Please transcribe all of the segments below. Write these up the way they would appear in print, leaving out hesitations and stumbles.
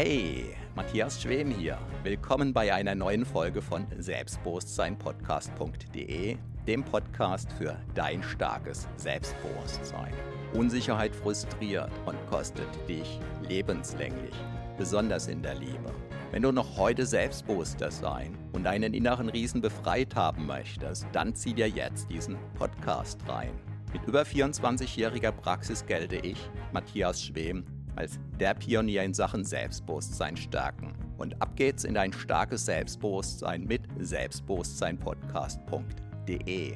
Hey, Matthias Schwem hier. Willkommen bei einer neuen Folge von Selbstbewusstseinpodcast.de, dem Podcast für dein starkes Selbstbewusstsein. Unsicherheit frustriert und kostet dich lebenslänglich, besonders in der Liebe. Wenn du noch heute selbstbewusster sein und deinen inneren Riesen befreit haben möchtest, dann zieh dir jetzt diesen Podcast rein. Mit über 24-jähriger Praxis gelte ich, Matthias Schwem, als der Pionier in Sachen Selbstbewusstsein stärken. Und ab geht's in dein starkes Selbstbewusstsein mit Selbstbewusstseinpodcast.de.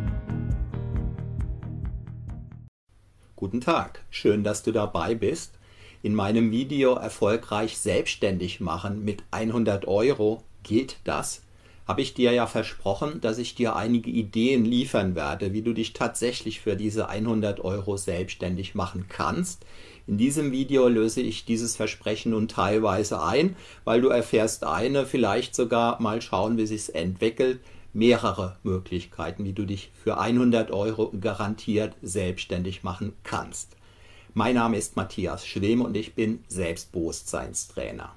Guten Tag, schön, dass du dabei bist. In meinem Video Erfolgreich selbstständig machen mit 100 Euro, geht das? Habe ich dir ja versprochen, dass ich dir einige Ideen liefern werde, wie du dich tatsächlich für diese 100 Euro selbstständig machen kannst. In diesem Video löse ich dieses Versprechen nun teilweise ein, weil du erfährst vielleicht sogar mal schauen, wie sich's entwickelt, mehrere Möglichkeiten, wie du dich für 100 Euro garantiert selbstständig machen kannst. Mein Name ist Matthias Schwem und ich bin Selbstbewusstseinstrainer.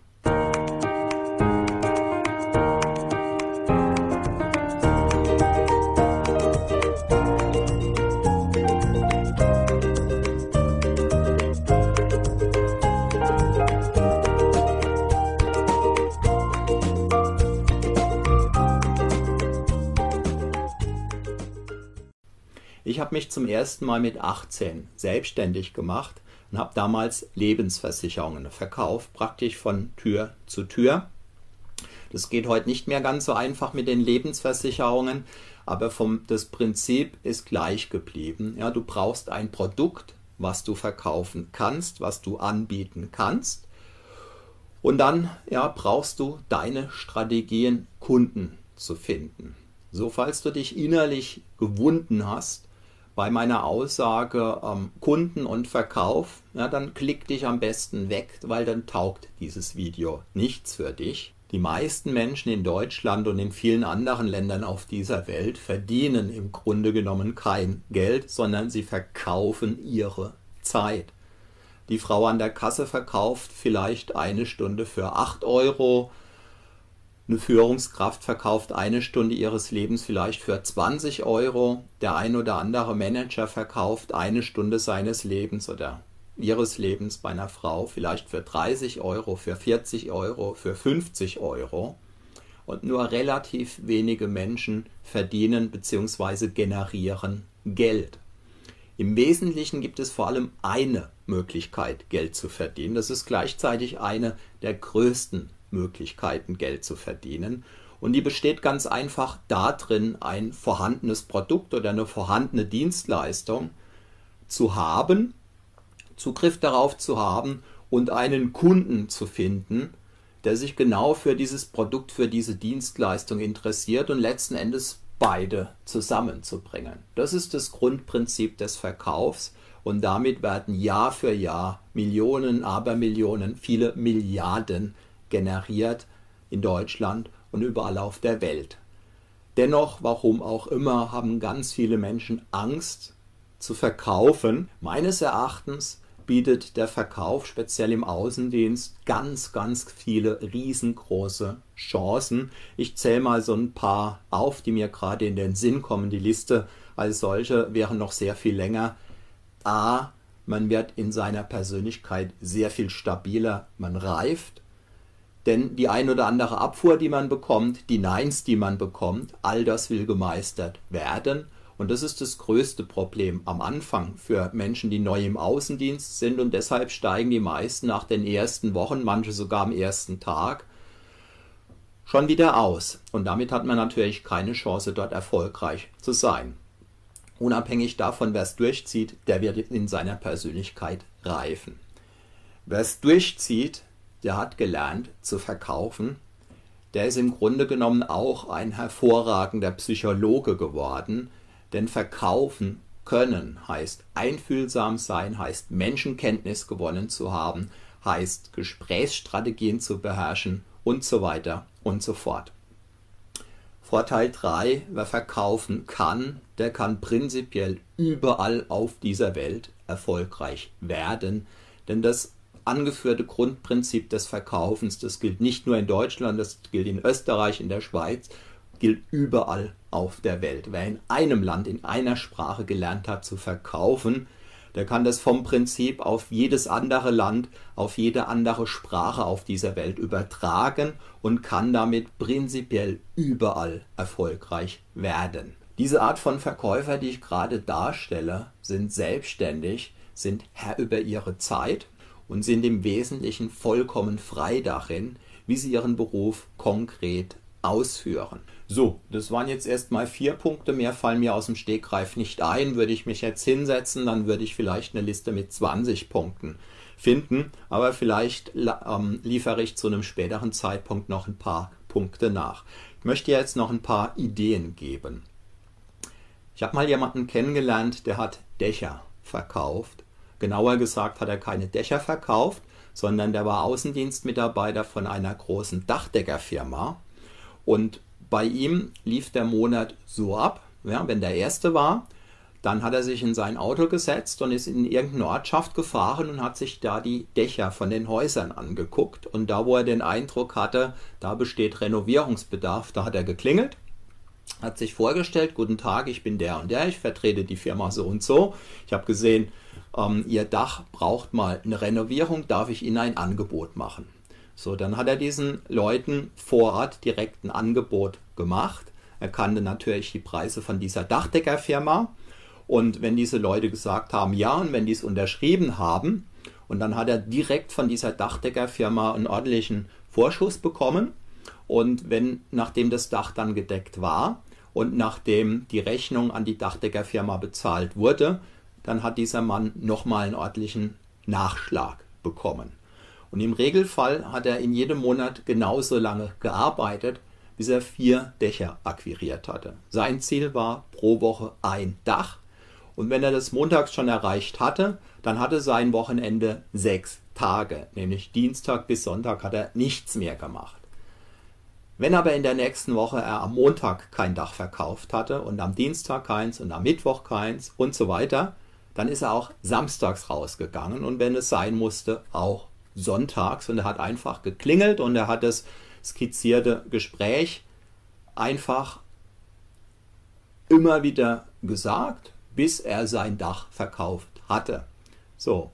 Ich habe mich zum ersten Mal mit 18 selbstständig gemacht und habe damals Lebensversicherungen verkauft, praktisch von Tür zu Tür. Das geht heute nicht mehr ganz so einfach mit den Lebensversicherungen, aber das Prinzip ist gleich geblieben. Ja, du brauchst ein Produkt, was du verkaufen kannst, was du anbieten kannst. Und dann brauchst du deine Strategien, Kunden zu finden. So, falls du dich innerlich gewunden hast bei meiner Aussage Kunden und Verkauf, dann klick dich am besten weg, weil dann taugt dieses Video nichts für dich. Die meisten Menschen in Deutschland und in vielen anderen Ländern auf dieser Welt verdienen im Grunde genommen kein Geld, sondern sie verkaufen ihre Zeit. Die Frau an der Kasse verkauft vielleicht eine Stunde für 8 Euro, eine Führungskraft verkauft eine Stunde ihres Lebens vielleicht für 20 Euro. Der ein oder andere Manager verkauft eine Stunde seines Lebens oder ihres Lebens bei einer Frau vielleicht für 30 Euro, für 40 Euro, für 50 Euro. Und nur relativ wenige Menschen verdienen bzw. generieren Geld. Im Wesentlichen gibt es vor allem eine Möglichkeit, Geld zu verdienen. Das ist gleichzeitig eine der größten Möglichkeiten, Geld zu verdienen. Und die besteht ganz einfach darin, ein vorhandenes Produkt oder eine vorhandene Dienstleistung zu haben, Zugriff darauf zu haben und einen Kunden zu finden, der sich genau für dieses Produkt, für diese Dienstleistung interessiert und letzten Endes beide zusammenzubringen. Das ist das Grundprinzip des Verkaufs und damit werden Jahr für Jahr Millionen, Abermillionen, viele Milliarden generiert in Deutschland und überall auf der Welt. Dennoch, warum auch immer, haben ganz viele Menschen Angst zu verkaufen. Meines Erachtens bietet der Verkauf, speziell im Außendienst, ganz, ganz viele riesengroße Chancen. Ich zähle mal so ein paar auf, die mir gerade in den Sinn kommen. Die Liste als solche wäre noch sehr viel länger. A, man wird in seiner Persönlichkeit sehr viel stabiler, man reift. Denn die ein oder andere Abfuhr, die man bekommt, die Neins, die man bekommt, all das will gemeistert werden. Und das ist das größte Problem am Anfang für Menschen, die neu im Außendienst sind. Und deshalb steigen die meisten nach den ersten Wochen, manche sogar am ersten Tag, schon wieder aus. Und damit hat man natürlich keine Chance, dort erfolgreich zu sein. Unabhängig davon, wer es durchzieht, der wird in seiner Persönlichkeit reifen. Wer es durchzieht, der hat gelernt zu verkaufen. Der ist im Grunde genommen auch ein hervorragender Psychologe geworden. Denn verkaufen können heißt einfühlsam sein, heißt Menschenkenntnis gewonnen zu haben, heißt Gesprächsstrategien zu beherrschen und so weiter und so fort. Vorteil 3, wer verkaufen kann, der kann prinzipiell überall auf dieser Welt erfolgreich werden. Denn das angeführte Grundprinzip des Verkaufens, das gilt nicht nur in Deutschland, das gilt in Österreich, in der Schweiz, gilt überall auf der Welt. Wer in einem Land, in einer Sprache gelernt hat zu verkaufen, der kann das vom Prinzip auf jedes andere Land, auf jede andere Sprache auf dieser Welt übertragen und kann damit prinzipiell überall erfolgreich werden. Diese Art von Verkäufer, die ich gerade darstelle, sind selbstständig, sind Herr über ihre Zeit und sind im Wesentlichen vollkommen frei darin, wie sie ihren Beruf konkret ausführen. So, das waren jetzt erstmal 4 Punkte, mehr fallen mir aus dem Stegreif nicht ein. Würde ich mich jetzt hinsetzen, dann würde ich vielleicht eine Liste mit 20 Punkten finden, aber vielleicht liefere ich zu einem späteren Zeitpunkt noch ein paar Punkte nach. Ich möchte jetzt noch ein paar Ideen geben. Ich habe mal jemanden kennengelernt, der hat Dächer verkauft. Genauer gesagt hat er keine Dächer verkauft, sondern der war Außendienstmitarbeiter von einer großen Dachdeckerfirma. Und bei ihm lief der Monat so ab, ja, wenn der erste war, dann hat er sich in sein Auto gesetzt und ist in irgendeine Ortschaft gefahren und hat sich da die Dächer von den Häusern angeguckt. Und da, wo er den Eindruck hatte, da besteht Renovierungsbedarf, da hat er geklingelt, hat sich vorgestellt: Guten Tag, ich bin der und der, ich vertrete die Firma so und so. Ich habe gesehen, Ihr Dach braucht mal eine Renovierung, darf ich Ihnen ein Angebot machen? So, dann hat er diesen Leuten vor Ort direkt ein Angebot gemacht. Er kannte natürlich die Preise von dieser Dachdeckerfirma. Und wenn diese Leute gesagt haben, ja, und wenn die es unterschrieben haben, und dann hat er direkt von dieser Dachdeckerfirma einen ordentlichen Vorschuss bekommen. Und nachdem das Dach dann gedeckt war und nachdem die Rechnung an die Dachdeckerfirma bezahlt wurde, dann hat dieser Mann nochmal einen ordentlichen Nachschlag bekommen. Und im Regelfall hat er in jedem Monat genauso lange gearbeitet, bis er 4 Dächer akquiriert hatte. Sein Ziel war pro Woche ein Dach. Und wenn er das montags schon erreicht hatte, dann hatte sein Wochenende 6 Tage, nämlich Dienstag bis Sonntag hat er nichts mehr gemacht. Wenn aber in der nächsten Woche er am Montag kein Dach verkauft hatte und am Dienstag keins und am Mittwoch keins und so weiter, dann ist er auch samstags rausgegangen und wenn es sein musste, auch sonntags, und er hat einfach geklingelt und er hat das skizzierte Gespräch einfach immer wieder gesagt, bis er sein Dach verkauft hatte. So,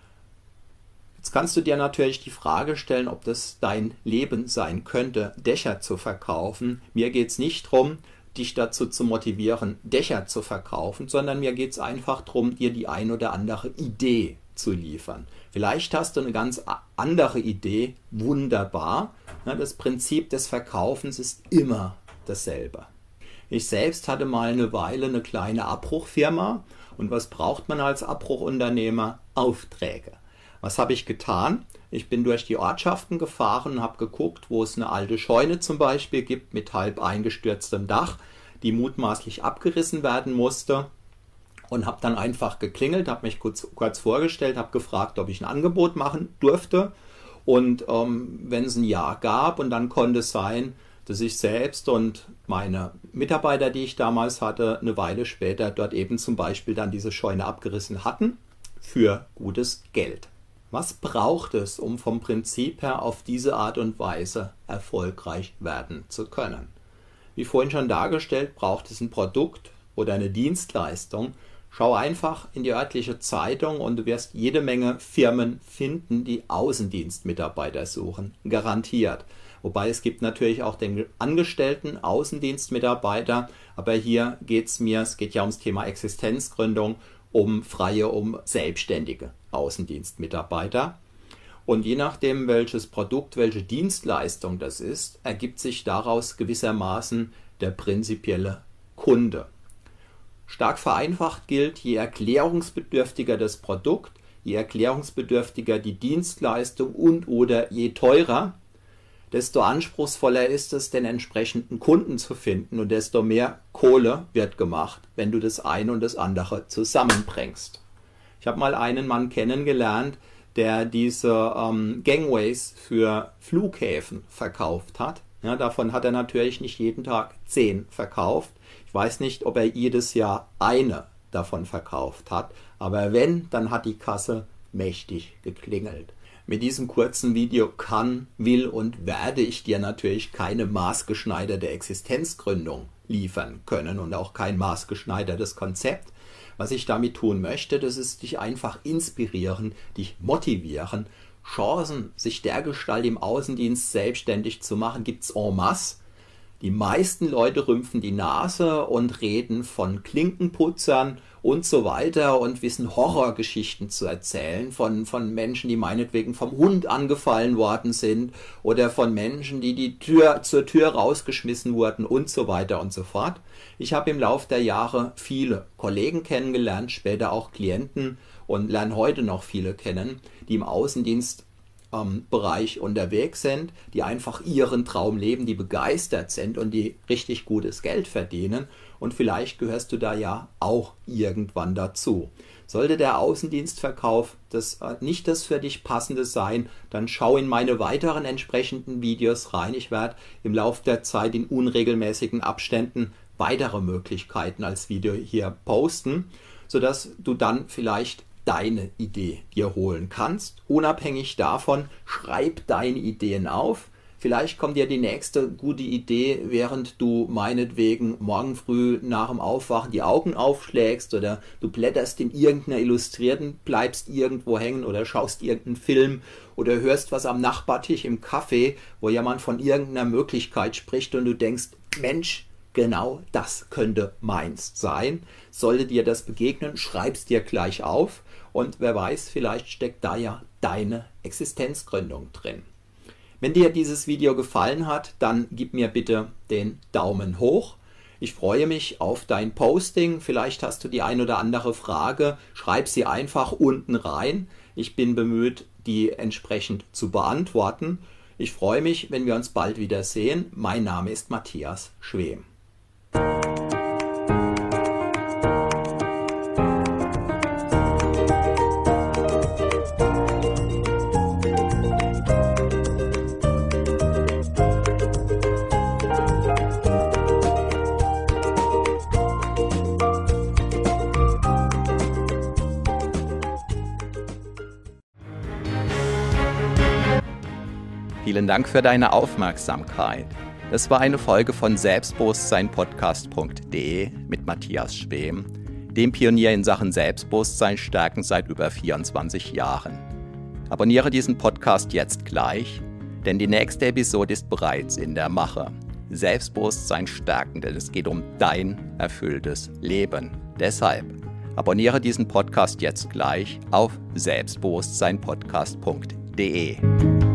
jetzt kannst du dir natürlich die Frage stellen, ob das dein Leben sein könnte, Dächer zu verkaufen. Mir geht es nicht darum, dich dazu zu motivieren, Dächer zu verkaufen, sondern mir geht es einfach darum, dir die ein oder andere Idee zu liefern. Vielleicht hast du eine ganz andere Idee, wunderbar. Das Prinzip des Verkaufens ist immer dasselbe. Ich selbst hatte mal eine Weile eine kleine Abbruchfirma. Und was braucht man als Abbruchunternehmer? Aufträge. Was habe ich getan? Ich bin durch die Ortschaften gefahren und habe geguckt, wo es eine alte Scheune zum Beispiel gibt mit halb eingestürztem Dach, die mutmaßlich abgerissen werden musste. Und habe dann einfach geklingelt, habe mich kurz vorgestellt, habe gefragt, ob ich ein Angebot machen durfte. Und wenn es ein Ja gab, und dann konnte es sein, dass ich selbst und meine Mitarbeiter, die ich damals hatte, eine Weile später dort eben zum Beispiel dann diese Scheune abgerissen hatten, für gutes Geld. Was braucht es, um vom Prinzip her auf diese Art und Weise erfolgreich werden zu können? Wie vorhin schon dargestellt, braucht es ein Produkt oder eine Dienstleistung. Schau einfach in die örtliche Zeitung und du wirst jede Menge Firmen finden, die Außendienstmitarbeiter suchen. Garantiert. Wobei es gibt natürlich auch den angestellten Außendienstmitarbeiter, aber hier es geht ja ums Thema Existenzgründung, um selbstständige Außendienstmitarbeiter. Und je nachdem, welches Produkt, welche Dienstleistung das ist, ergibt sich daraus gewissermaßen der prinzipielle Kunde. Stark vereinfacht gilt, je erklärungsbedürftiger das Produkt, je erklärungsbedürftiger die Dienstleistung und oder je teurer, desto anspruchsvoller ist es, den entsprechenden Kunden zu finden und desto mehr Kohle wird gemacht, wenn du das eine und das andere zusammenbringst. Ich habe mal einen Mann kennengelernt, der diese Gangways für Flughäfen verkauft hat. Ja, davon hat er natürlich nicht jeden Tag 10 verkauft. Ich weiß nicht, ob er jedes Jahr eine davon verkauft hat, aber wenn, dann hat die Kasse mächtig geklingelt. Mit diesem kurzen Video kann, will und werde ich dir natürlich keine maßgeschneiderte Existenzgründung liefern können und auch kein maßgeschneidertes Konzept. Was ich damit tun möchte, das ist dich einfach inspirieren, dich motivieren. Chancen, sich dergestalt im Außendienst selbstständig zu machen, gibt es en masse. Die meisten Leute rümpfen die Nase und reden von Klinkenputzern und so weiter und wissen Horrorgeschichten zu erzählen von Menschen, die meinetwegen vom Hund angefallen worden sind oder von Menschen, die zur Tür rausgeschmissen wurden und so weiter und so fort. Ich habe im Laufe der Jahre viele Kollegen kennengelernt, später auch Klienten und lerne heute noch viele kennen, die im Außendienst Bereich unterwegs sind, die einfach ihren Traum leben, die begeistert sind und die richtig gutes Geld verdienen. Und vielleicht gehörst du da ja auch irgendwann dazu. Sollte der Außendienstverkauf nicht das für dich Passende sein, dann schau in meine weiteren entsprechenden Videos rein. Ich werde im Laufe der Zeit in unregelmäßigen Abständen weitere Möglichkeiten als Video hier posten, sodass du dann vielleicht deine Idee dir holen kannst. Unabhängig davon, schreib deine Ideen auf. Vielleicht kommt dir die nächste gute Idee, während du meinetwegen morgen früh nach dem Aufwachen die Augen aufschlägst oder du blätterst in irgendeiner Illustrierten, bleibst irgendwo hängen oder schaust irgendeinen Film oder hörst was am Nachbartisch im Café, wo jemand von irgendeiner Möglichkeit spricht und du denkst, Mensch, genau das könnte meins sein. Sollte dir das begegnen, schreib's dir gleich auf und wer weiß, vielleicht steckt da ja deine Existenzgründung drin. Wenn dir dieses Video gefallen hat, dann gib mir bitte den Daumen hoch. Ich freue mich auf dein Posting. Vielleicht hast du die ein oder andere Frage. Schreib sie einfach unten rein. Ich bin bemüht, die entsprechend zu beantworten. Ich freue mich, wenn wir uns bald wieder sehen. Mein Name ist Matthias Schwem. Vielen Dank für deine Aufmerksamkeit. Das war eine Folge von Selbstbewusstseinpodcast.de mit Matthias Schwem, dem Pionier in Sachen Selbstbewusstsein stärken seit über 24 Jahren. Abonniere diesen Podcast jetzt gleich, denn die nächste Episode ist bereits in der Mache. Selbstbewusstsein stärken, denn es geht um dein erfülltes Leben. Deshalb abonniere diesen Podcast jetzt gleich auf selbstbewusstseinpodcast.de.